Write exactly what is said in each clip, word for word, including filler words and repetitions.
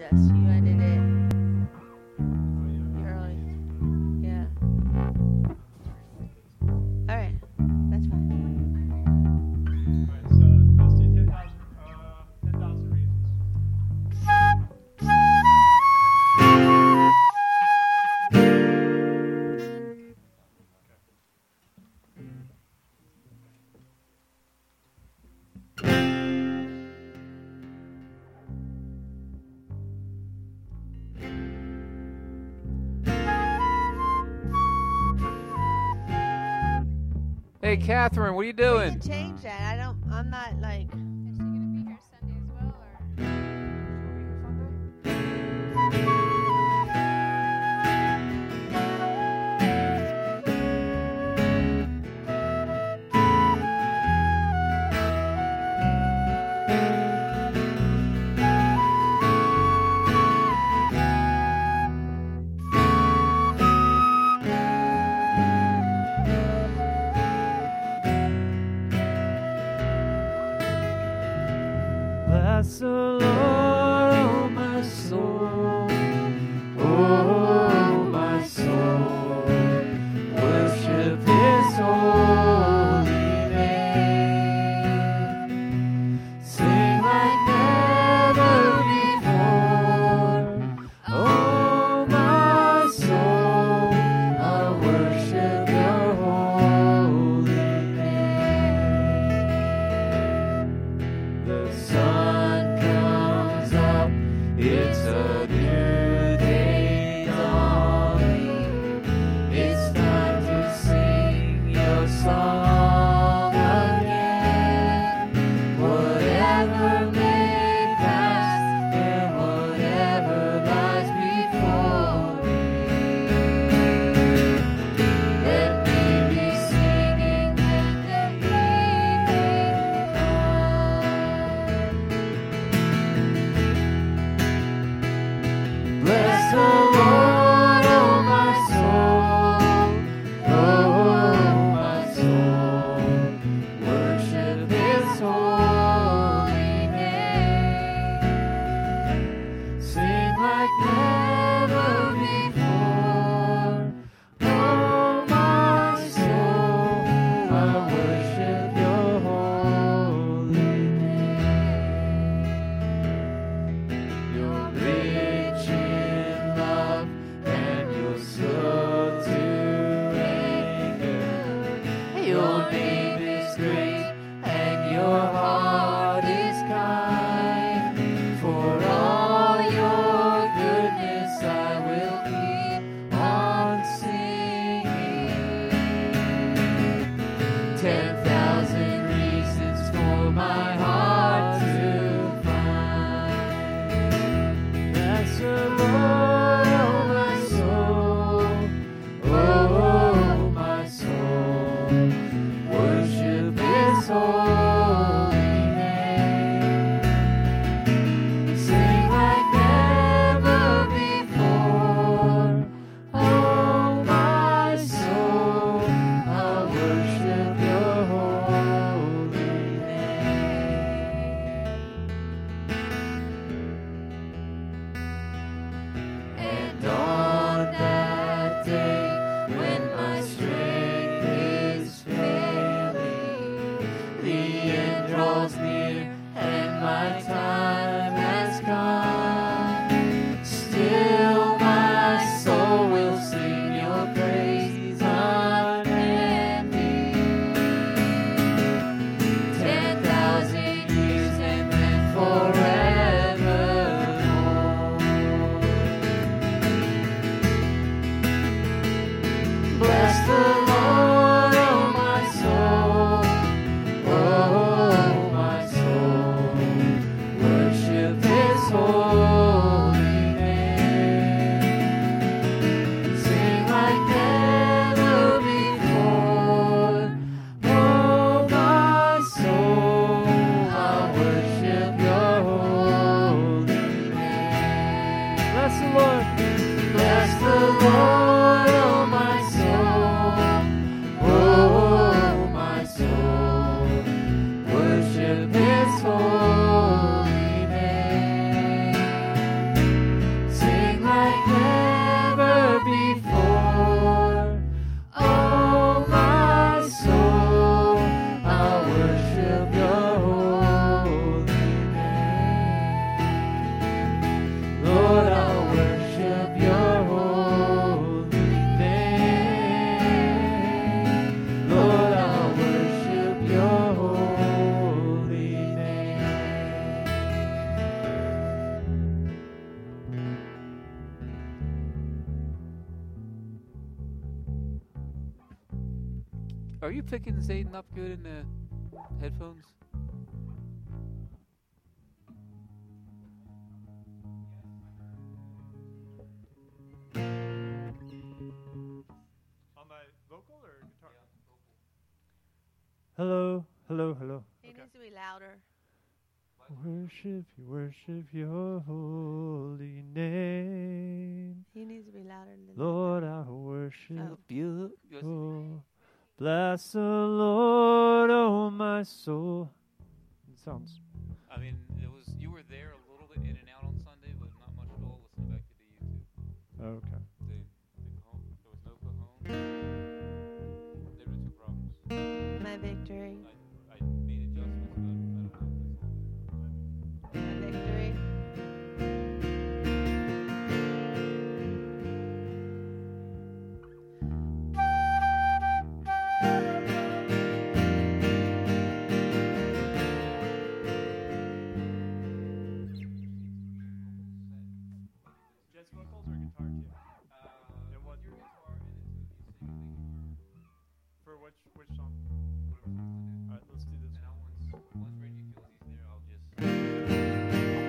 us. You ended it early. Yeah. All right. That's fine. Alright, so let's do ten thousand uh, ten thousand reasons. Hey, Catherine, what are you We doing? can change that. I don't. I'm not like. Is she gonna be here Sunday as well, or? Bless the Lord, oh my soul, oh my soul, worship His holy name. Sing like never before, oh my soul, I'll worship Your holy name. The sun comes up, it's a new day dawning. It's time to sing Your song again. Whatever may pass and whatever lies before me, let me be singing when the evening comes. Bless the Lord, oh my soul, oh my soul, worship His holy name. Sing like never before, oh my soul, I worship Your holy name. You're rich in love and You're slow to anger. Your name is great and Your heart is kind. For all Your goodness I will keep on singing. Ten thousand reasons for my heart to find. Bless the Lord, oh my soul, oh my soul, worship His holy name. Sing like never before, oh my soul, I'll worship Your holy name. And on that day when my strength is failing, the end draws near and my time has come, still my soul will sing Your praise unending. Ten thousand years and then forevermore. Bless the Lord, oh my soul, oh my soul, worship His holy name. Sing like never before, oh my soul, I'll worship Your holy name. Bless the Lord. Bless the Lord, oh my soul, oh my soul, worship His holy name. Are you picking Zayden up good in the headphones? On my vocal or guitar? Hello, hello, hello. He Okay. needs to be louder. Worship you, worship your holy name. He needs to be louder than that. Lord, I worship Oh. You. you. Bless the Lord, oh my soul. It sounds. I mean, it was you were there a little bit in and out on Sunday, but not much at all. Listening back to the YouTube. Okay. The, the cajon, there was no cajon. There were two problems. My victory. I, I made adjustments, but I don't know if that's all. My victory. Just vocals or guitar too? Uh, And what- your guitar and it's you sing the guitar. For which which song? Whatever song you want to do. Alright, let's do this. And I'll once once Reggie feels he's there, I'll just.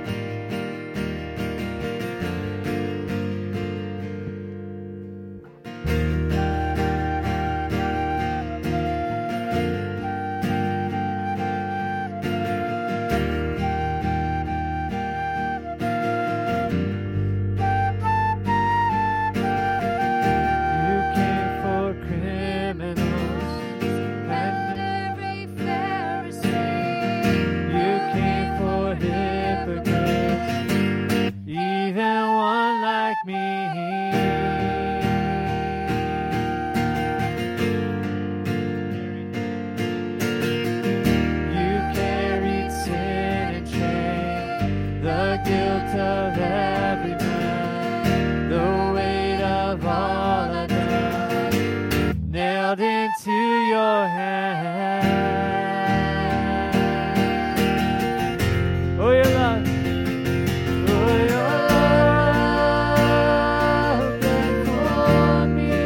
You came for criminals. And every Pharisee. You came for hypocrites. Even one like me. You carried sin and shame, the guilt of every man, the weight of all of them, nailed into your hand. Oh, your love. Oh, your love bled for me.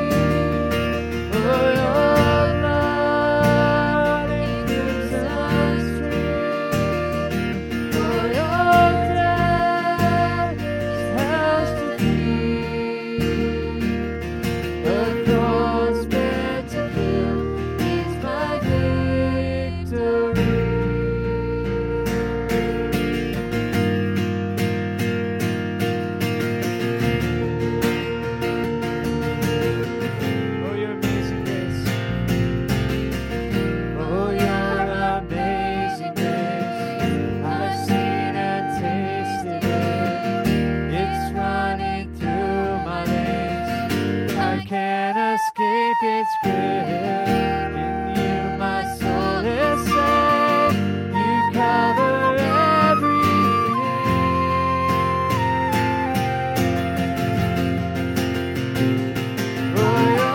Oh, your blood it gives us strength. Oh, your death is hell's defeat. The cross meant to kill is my victory. Oh, your amazing grace. Oh, your amazing grace. I've seen and tasted it. It's running through my veins. I can't escape its grip. In you, my soul is safe. You cover everything. Oh, your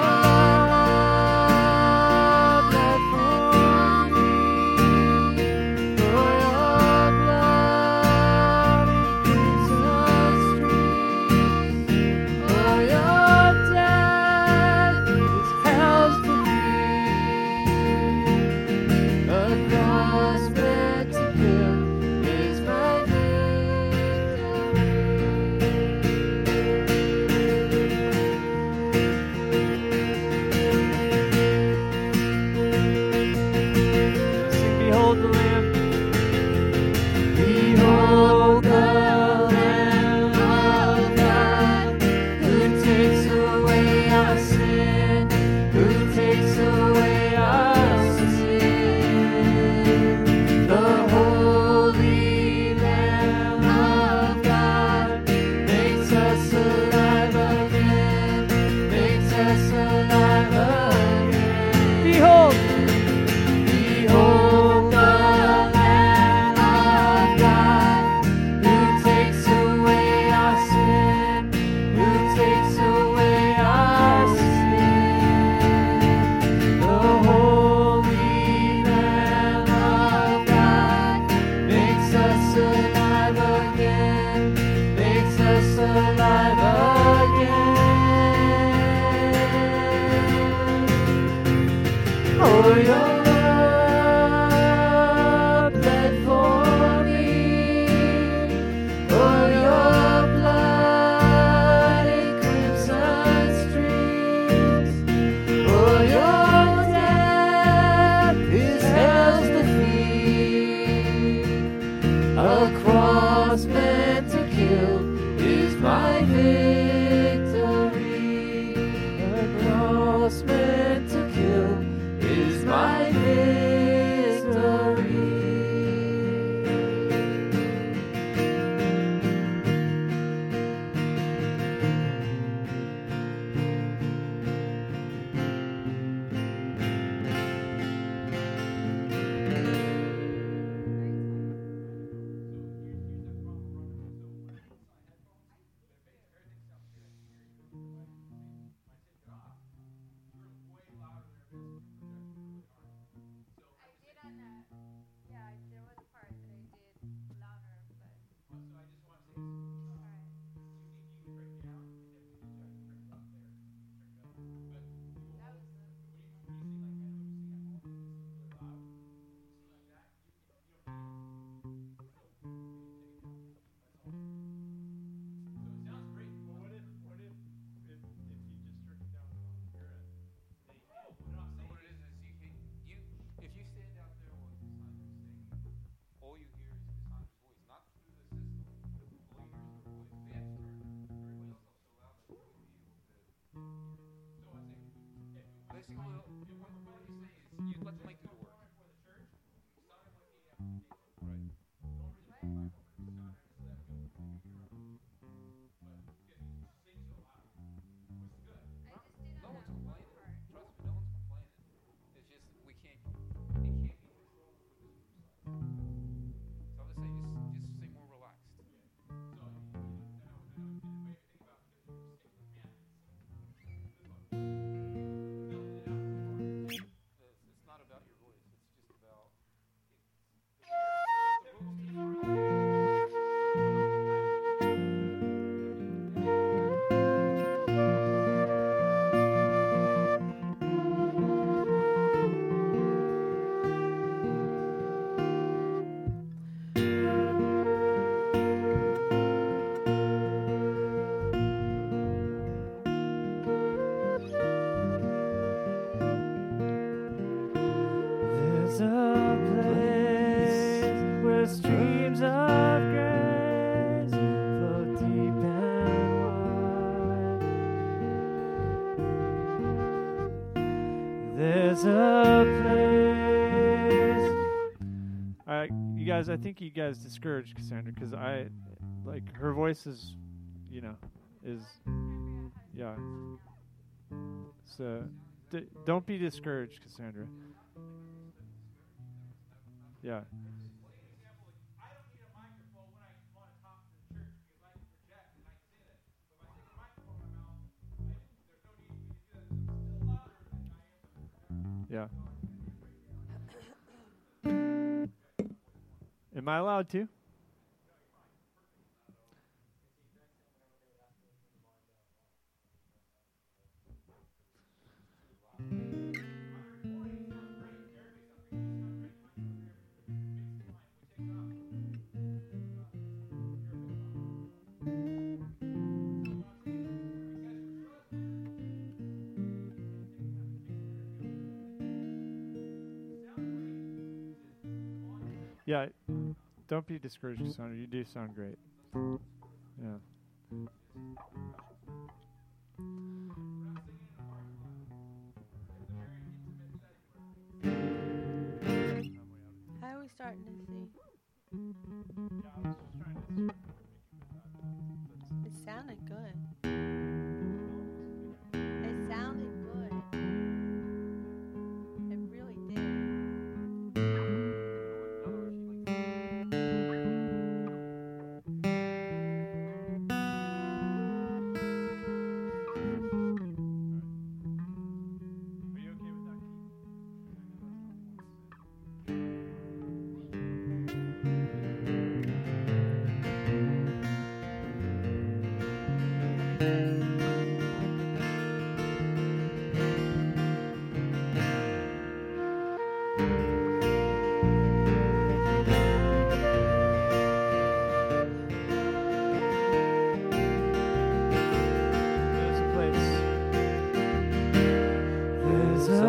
love bled for me. Oh, your blood it gives us strength. Oh, your death is hell's just well, what, what he's saying is you let the mic do the work. No one's complaining. Trust me, no one's complaining. It's just we can't. It can't be controlled with this group size. So I'm just saying, just just stay more relaxed. It's, it's not about your voice. It's just about. There's a place where streams of grace flow deep and wide. There's a place. All right, you guys. I think you guys discouraged Cassandra because I, like, her voice is, you know, is, yeah. So, d- don't be discouraged, Cassandra. Yeah. Yeah. Am I allowed to? Yeah, don't be discouraged, Cassandra. You do sound great. Yeah. How are we starting to see? It sounded good. It sounded good. It really did. Are you okay with that? There's a place. There's a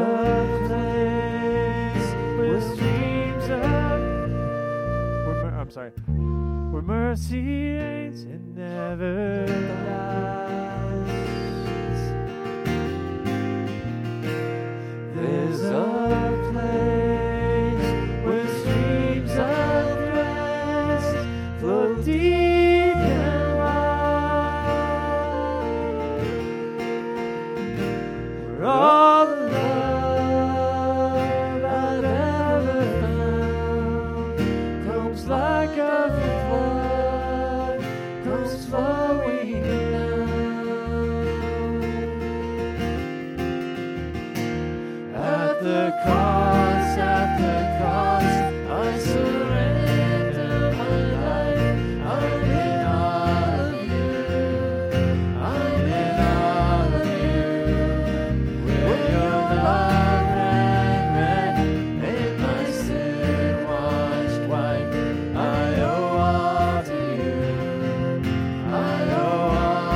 place where streams of where mer- I'm sorry, where mercy reigns and never dies. There's a place where streams of grace flow deep and wide. Where all the love I've ever found comes like a flood, comes flowing down. At the cross, at the cross, I surrender my life. I'm in all of you. I'm in all of you. With your love ran red, made my sin washed white. I owe all to you. I owe all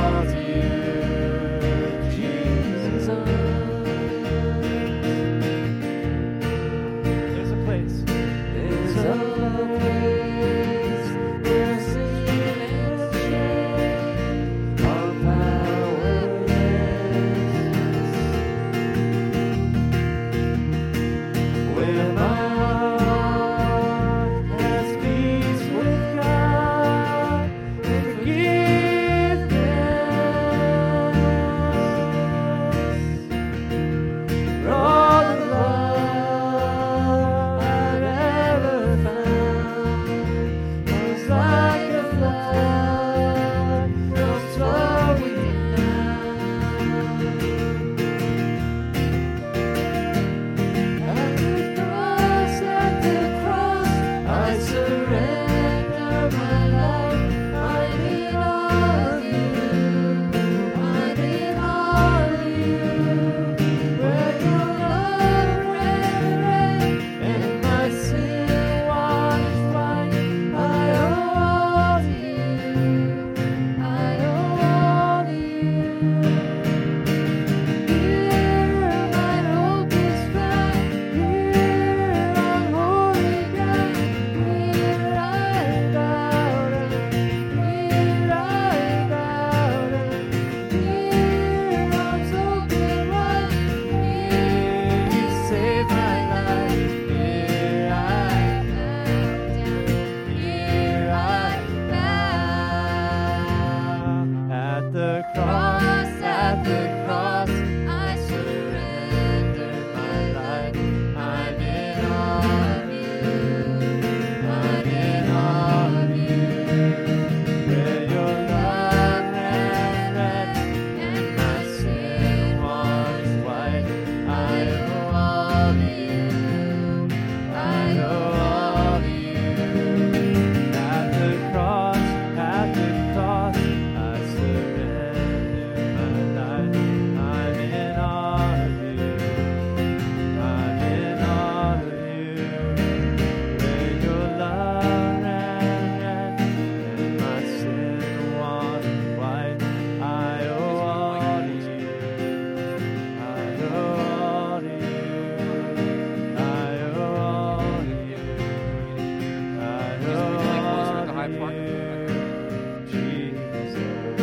the cross, at the cross, I surrender my life. I'm in awe of you. I'm in awe of you. Where your love ran red and my sin was white. I owe all to you. I owe all to you. At the cross, at the cross, I surrender my life. I'm in awe of you. I'm in awe of you. Where your love ran red and my sin was white. I owe all to you. I owe all to you. I owe all to you. I Just owe really closer all to Hyde Park. to you, Jesus.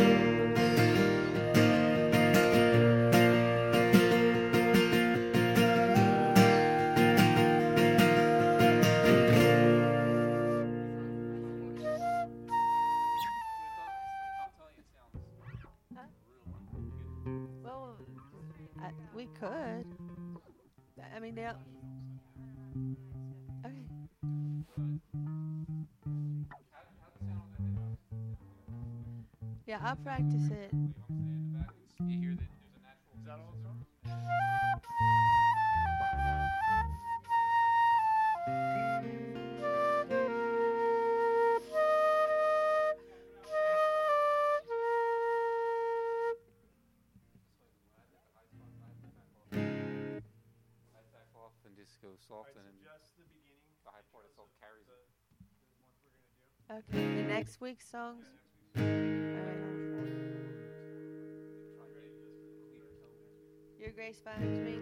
I'm telling you, it sounds real. Well, I, we could. I mean, they. Okay. How, how'd it sound on that head? Yeah, I'll practice it. I'm saying in the back, it's, you hear that there's a natural. Is that all it's on? I back off and just go soft, and then Just the beginning. the high part itself carries it. The ones we're gonna do. Okay. The next week's songs. All right. Your grace finds me.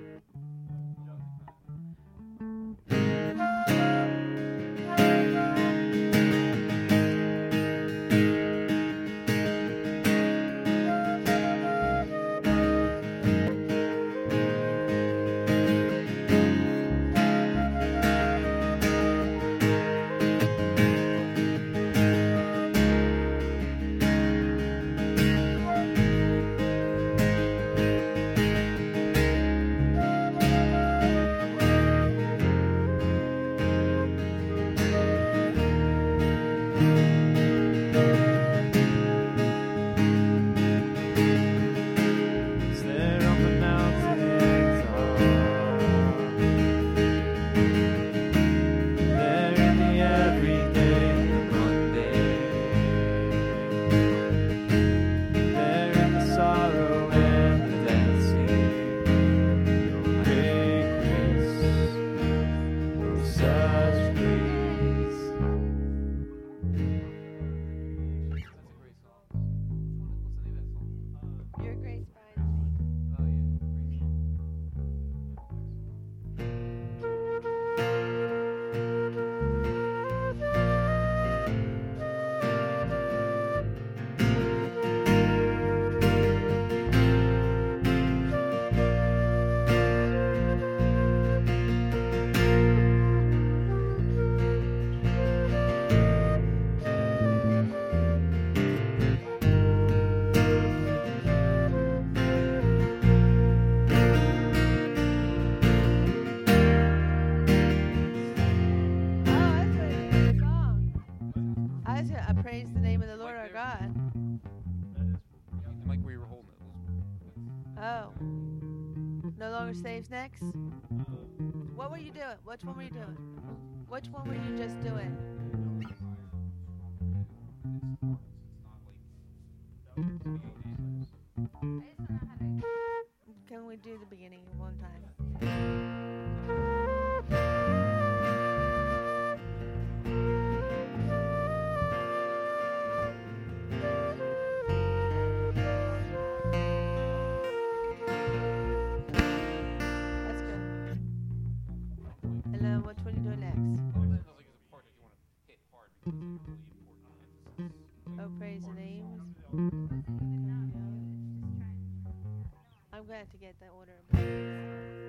Is there on the mountains top? There in the everyday Monday. There in the sorrow and the dancing. Oh, great grace, oh, such grace. That's a great song. Which one? What's the name of that song? Your grace finds me. Oh yeah, great song. Oh, that's a good song. I was gonna I praise the name of the Lord our Right God. The mic where you were holding it was. Oh. No longer saves next? What were you doing? Which one were you doing? Which one were you just doing? Can we do the beginning one time? That's good. And then which one are you doing next? It feels like it's a part that you want to hit hard because it's a really important emphasis. Oh, praise the names. I'm glad to get that order.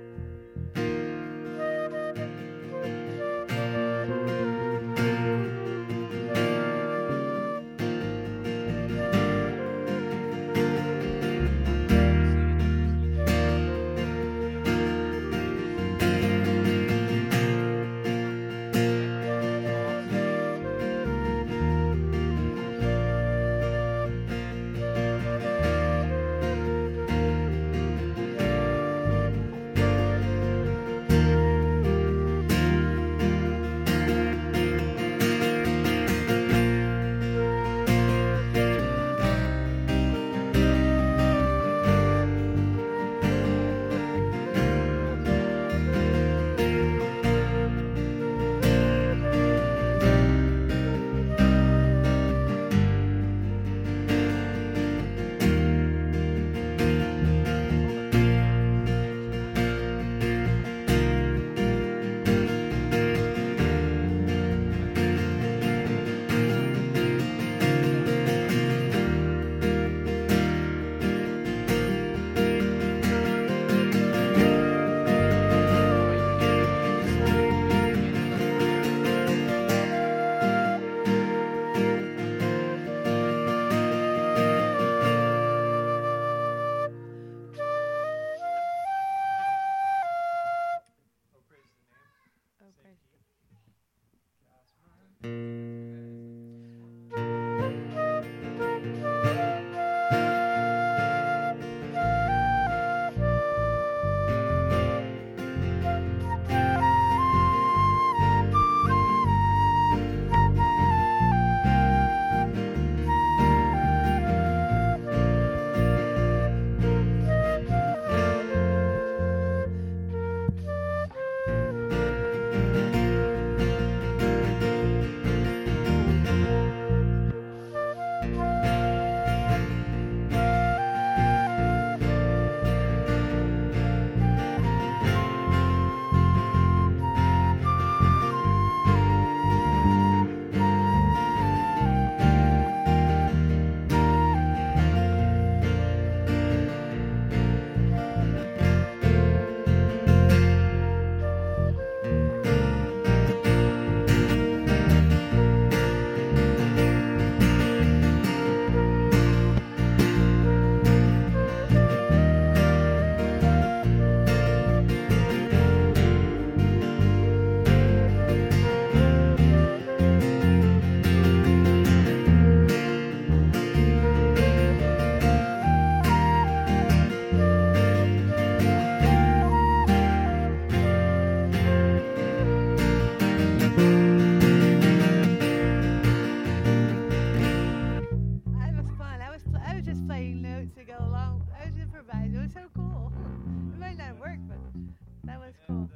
just playing notes to go along. I was improvising. It was so cool. It might not work, but that was cool.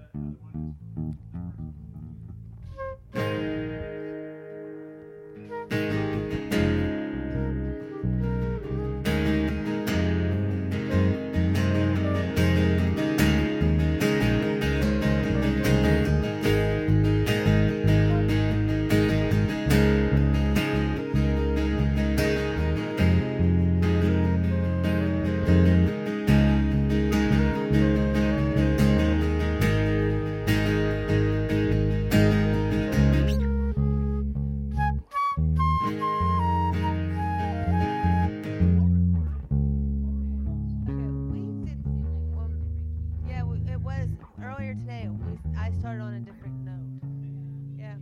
Okay, we did. Well, yeah, we, it was earlier today. We I started on a different note. Yeah.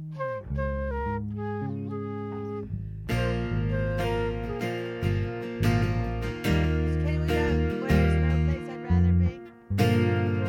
Can we go where is no place I'd rather be?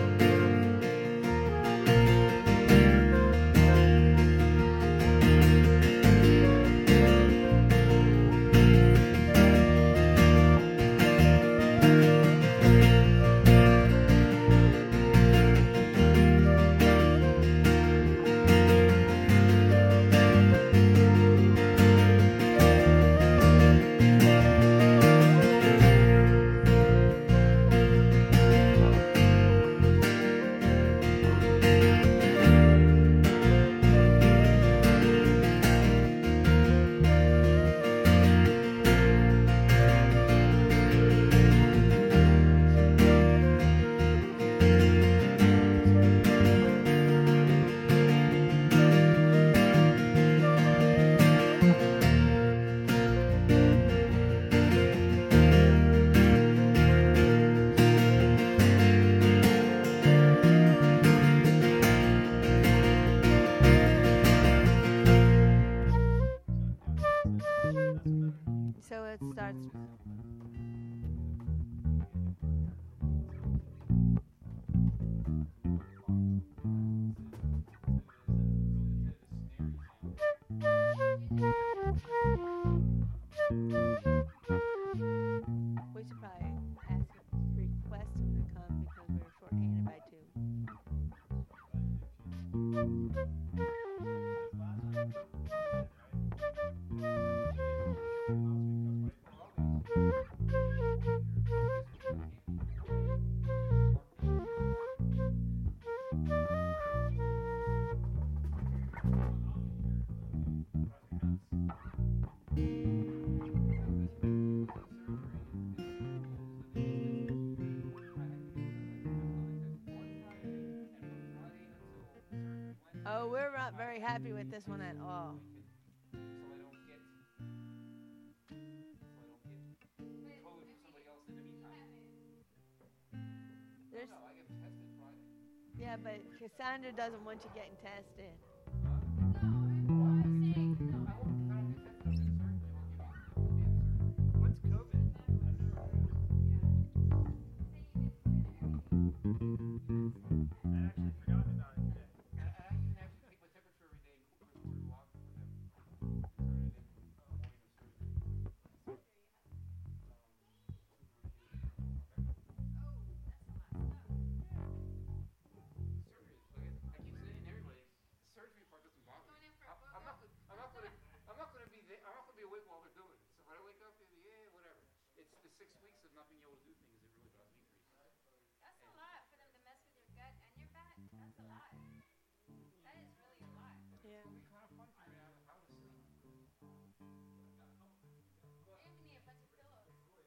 So it starts. We should probably ask him, request him to come because we were shorthanded by two. Oh, we're not very happy with this one at all. So I don't get, so I don't get code from somebody else in the meantime. There's, No, I get tested Friday. yeah, but Cassandra doesn't want you getting tested. What's COVID? I actually forgot about it today. I, I can have to take my temperature every day and record a log for them. Turn it in, uh, morning of surgery. Surgery is like, I keep saying to everybody, the surgery part doesn't bother me. I'm, I'm not, gonna- I'm not gonna, I'm not gonna be there, I'm not gonna be awake while they're doing it. So when I wake up, yeah, whatever. It's the six weeks of not being able to do things that really drives me crazy. That's a lot for them to mess with your gut and your back. That's a lot. That is really a lot. Yeah. It'll be kind of fun figuring out how to sleep. And we need a bunch of pillows.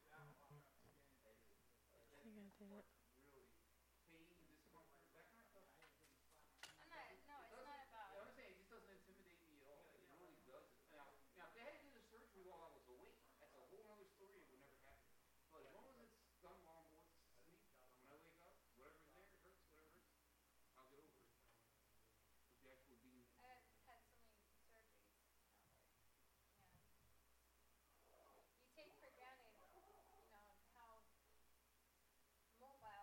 I think I did it. Pain, discomfort, that kind of stuff. I'm not, no, it's not about. Yeah, I'm saying it just doesn't intimidate me at all. It really does. Now, now if they had to do the surgery while I was awake, that's a whole other story. It would never happen. But as long as it's done while I'm going to sleep, when I wake up, whatever's there, it hurts, whatever hurts, I'll get over it. But the actual being, I've had so many surgeries. You know, like, you take for granted, you know, how mobile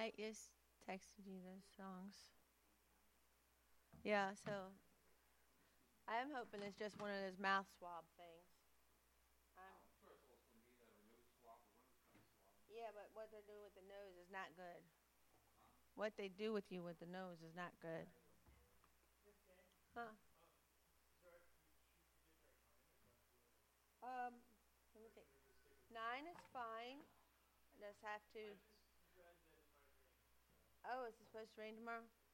I just texted you those songs. Yeah, so I am hoping it's just one of those mouth swab things. I'm, yeah, but what they're doing with the nose is not good. What they do with you with the nose is not good. Huh? Um, let me think. Nine is fine. I just have to. Oh, is it supposed to rain tomorrow?